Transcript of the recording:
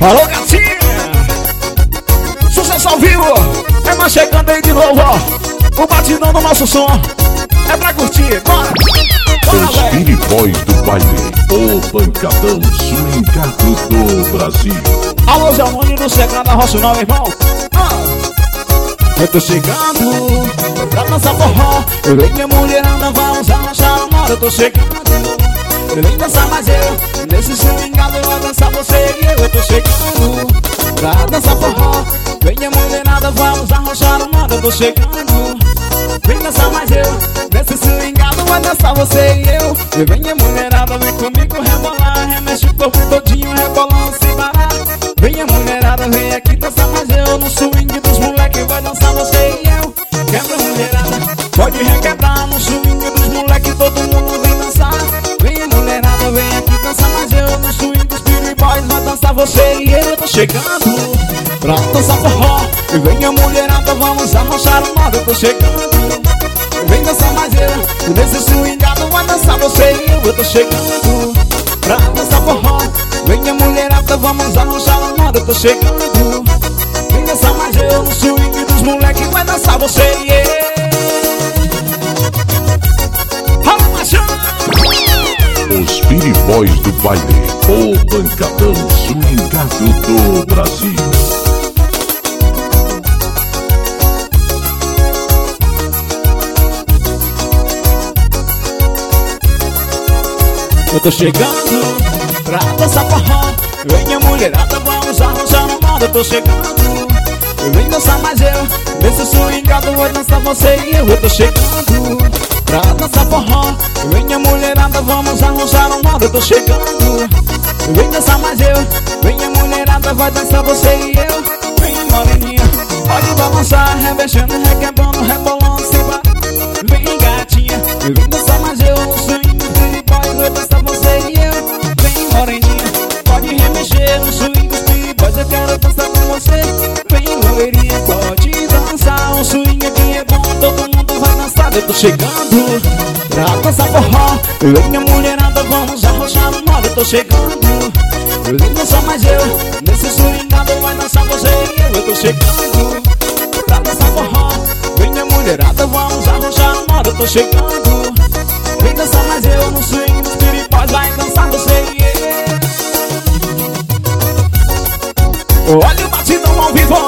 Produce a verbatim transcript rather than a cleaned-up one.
Alô, gatinha! Sucesso ao vivo! É nós chegando aí de novo, ó. O batidão do nosso som é pra curtir, bora! Bora, Os Speed Boys do baile, o pancadão swingado do Brasil. Alô, Zé Mônio do Secreto da Roça, não, irmão? Ah. Eu tô chegando pra dançar forró. Eu e minha mulherada vamos arranjar a moda. Eu tô chegando, eu vem dançar mais eu. Nesse swingado vai dançar você e eu. Eu tô chegando pra dançar forró. Eu e minha mulherada vamos arranjar a moda. Eu tô chegando, vem dançar mais eu. Nesse swingado vai dançar você e eu. Eu vem minha mulherada, vem comigo rebolar. Remexe o corpo todinho, rebolando sem parar. Vem minha mulherada, vem aqui dançar mais eu. No swing dos moleques vai dançar você e eu. Quebra mulherada, pode requebrar. No swing dos moleques todo mundo vem dançar. Vem minha mulherada, vem aqui dançar mais eu. No swing dos Speed Boys vai dançar você e eu. Eu tô chegando pra dançar forró. E vem minha mulherada, vamos arrochar o modo. Eu tô chegando, vem dançar mais eu. Nesse swingado vai dançar você e eu. Eu tô chegando pra dançar forró. Vem minha mulherada, vamos arrochar o modo. Eu tô chegando, vem dançar mais eu. No swing dos moleques vai dançar você e eu. Os Speed Boys do baile, o pancadão swingado do Brasil. Eu tô chegando pra dançar forró. Vem minha mulherada, vamos arranjar uma moda. Eu tô chegando, vem dançar mais eu. Nesse swingado vou dançar você e eu. Eu tô chegando pra dançar forró. Vem minha mulherada, vamos arranjar uma moda. Eu tô chegando, vem dançar mais eu. Vem minha mulherada, vai dançar você e eu. Vem moreninha, pode balançar, revexendo, requebrando, rebolando sem parar. Vem gatinha, vem dançar mais eu. No swing dos Speed Boys vai dançar você e eu. Vem moreninha, pode remexer. No swing dos Speed Boys eu quero dançar com você. Vem loirinha, pode dançar. O swing aqui é bom, todo mundo vai dançar. Eu tô chegando pra dançar forró. Eu e minha mulherada vamos arrochar no modo. Eu tô chegando, vem dançar mais eu. Nesse swingado vai dançar você e eu. Eu tô chegando pra dançar forró. Vem minha mulherada, vamos arrochar no modo. Eu tô chegando, vem dançar mais eu. No swing dos Speed Boys vai dançar você e eu. Olha o batidão ao vivo.